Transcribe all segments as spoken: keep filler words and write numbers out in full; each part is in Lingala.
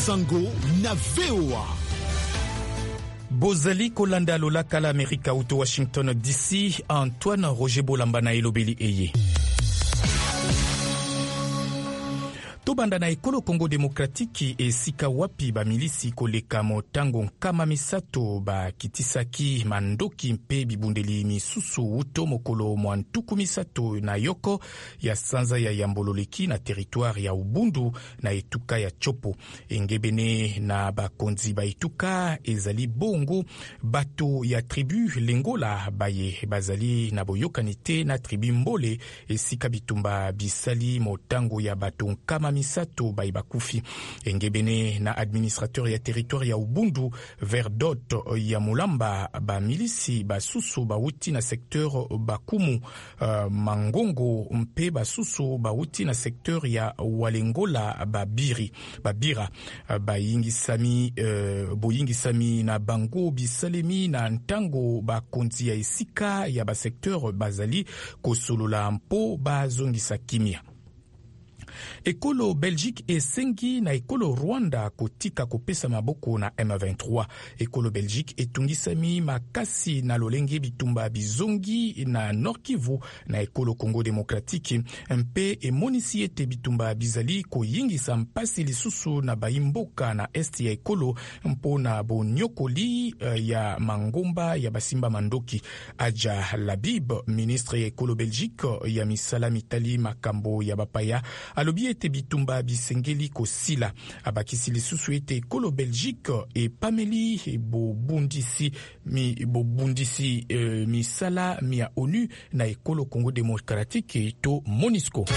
Sango na V O A. Bozali kolanda lolaka la Amerika uto Washington D C. Antoine Roger Bolamba na elobeli eye. Tobanda na ekolo Congo Demokratiki esika wapi ba milisi koleka motango nkama misato ba kitisaki mandoki mpe bibundeli misusu uto mokolo mwantuku misato na yoko ya sanza ya Yambololeki na territoire ya Ubundu na etuka ya Chopo. Engebene na bakonzi ba etuka ezali bongo bato ya tribu Lengola baye bazali na boyokanite na tribu Mbole esika bitumba bisali motango ya bato nkama misato bai bakufi. Engebene na administrateur ya territoire ya Ubundu Verdot ya Mulamba ba milisi basusu bauti na secteur Bakumu uh, Mangongo mpe basusu bauti na secteur ya Walengola babiri babira uh, bayingisami uh, boyingisami na bango bisalemi na ntango bakonzi ya esika ya ba secteur bazali kosolola mpo bazongisa kimia. Ekolo Belgique esengi na ekolo Rwanda kotika kopesa maboko na M vingt-trois. Ekolo Belgique etungisami makasi na lolenge bitumba bizongi na Nord Kivu na ekolo Congo Demokratiki mpe emonisi ete bitumba bizali koyingisa mpasi lisusu na baimboka na esti ya ekolo mpo na bonyokoli uh, ya mangomba ya basimba mandoki. Aja Labib, ministre ya ekolo Belgique ya misala mitali makambo ya bapaya, alobi ete bitumba bisengeli kosila. Abakisi lisusu ete ekolo Belgique e pameli e bobundisi mi bobundisi e, misala mia ONU na ekolo Congo Demokratiki to MONUSCO.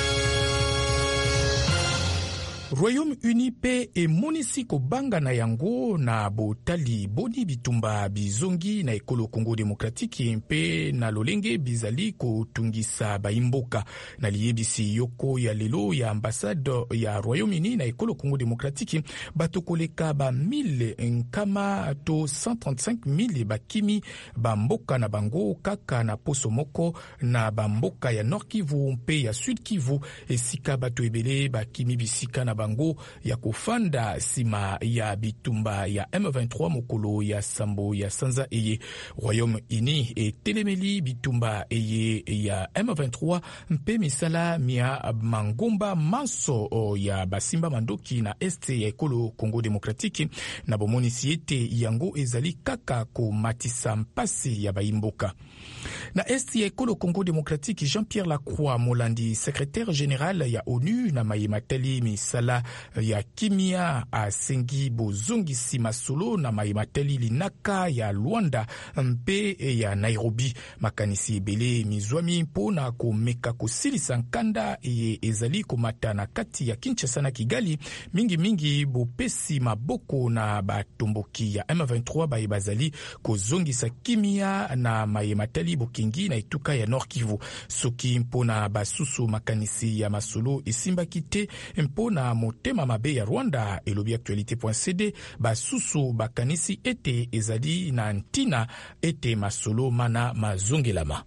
Royaume-Uni pe e monisi kobanga na yango na botali boni bitumba bizongi na ekolo Congo Demokratiki mpe na lolenge bizali kotungisa baimboka. Na liyebisi yoko ya lelo ya ambassade ya Royaume-Uni na ekolo Congo Demokratiki bato koleka ba mille nkama to cent trente-cinq mille bakimi bamboka na bango kaka na poso moko na bamboka ya Nord Kivu mpe ya Sud Kivu esika bato ebele bakimi bisika na bango ya kofanda sima ya bitumba ya M vingt-trois mokolo ya sambo ya sanza eye. Royaume-Uni e telemeli bitumba eye ya M vingt-trois mpe misala mia mangomba manso ya basimba mandoki na este ya ekolo Congo Demokratiki na bomonisi ete yango ezali kaka ko matisa mpasi ya baimboka. Na este ya ekolo Congo Demokratiki, Jean-Pierre Lacroix Molandi, secrétaire général ya ONU na mayematali misala ya kimia asengi bozongisi masolo na mayematali linaka ya Luanda mpe ya Nairobi. Makanisi ebele mizwami mpona komeka kosilisa nkanda ye ezali komata na kati ya Kinshasa na Kigali. Mingi mingi bopesi maboko na batomboki ya M vingt-trois baye bazali kozongisa kimia na mayematali bokingi na etuka ya Nord Kivu. Soki mpona basusu makanisi ya masolo esimbaki te mpona motema mabe ya Rwanda, elobi actualité point c d basusu bakanisi ete ezali na ntina ete masolo mana mazongelama.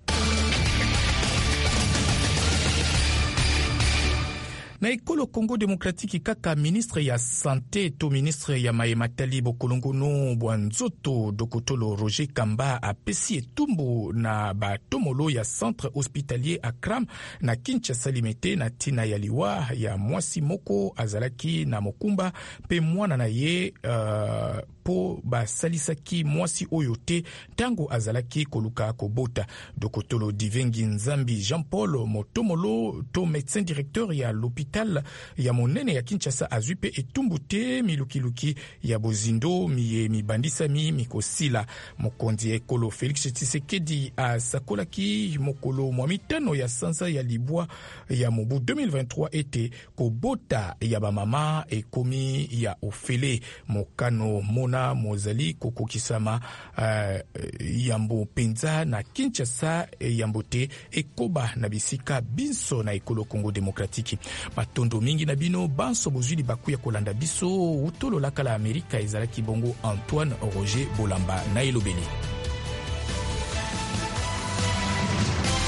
Na ekolo Congo Demokratiki kaka ministre ya santé to ministre ya mayematali bokolongono bwanzoto dokotolo Roger Kamba apesi etumbu na batomolo ya centre hospitalier Akram na Kinshasa limete na tina ya liwa ya mwasi moko azalaki na mokumba pe mwana na ye uh, po basalisaki mwasi oyo te tango azalaki koluka kobota. Dokotolo Divengi Nzambi Jean-Paul motomolo to médecin directeur ya l'hôpital ya monene ya Kinshasa azwi pe etumbu te milukiluki ya bozindo miye mibandisami mikosila. Mokonzi ekolo Félix Tshisekedi asakolaki mokolo mwa mitano ya sanza ya libwa ya mobu deux mille vingt-trois ete kobota ya bamama ekomi ya ofele. Mokano mona mozali kokokisama uh, yambo penza na Kinshasa yambo te ekoba na bisika binso na ekolo Congo Demokratiki. Matondo mingi na bino banso bozuli bakuya kolanda biso utolo laka la Amerika ezalaki bongo Antoine Roger Bolamba na elobeli.